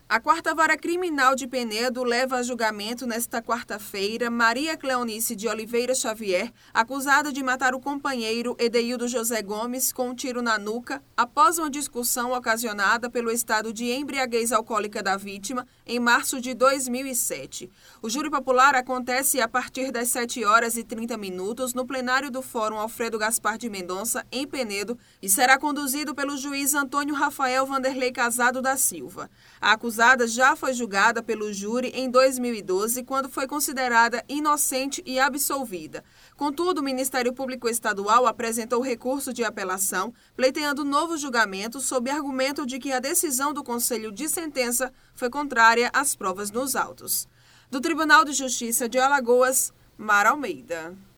A Quarta Vara Criminal de Penedo leva a julgamento nesta quarta-feira Maria Cleonice de Oliveira Xavier, acusada de matar o companheiro Edeildo José Gomes com um tiro na nuca após uma discussão ocasionada pelo estado de embriaguez alcoólica da vítima em março de 2007. O júri popular acontece a partir das 7h30 no plenário do Fórum Alfredo Gaspar de Mendonça, em Penedo, e será conduzido pelo juiz Antônio Rafael Vanderlei Casado da Silva. A acusada já foi julgada pelo júri em 2012, quando foi considerada inocente e absolvida. Contudo, o Ministério Público Estadual apresentou recurso de apelação, pleiteando novo julgamento sob argumento de que a decisão do Conselho de Sentença foi contrária às provas nos autos. Do Tribunal de Justiça de Alagoas, Mara Almeida.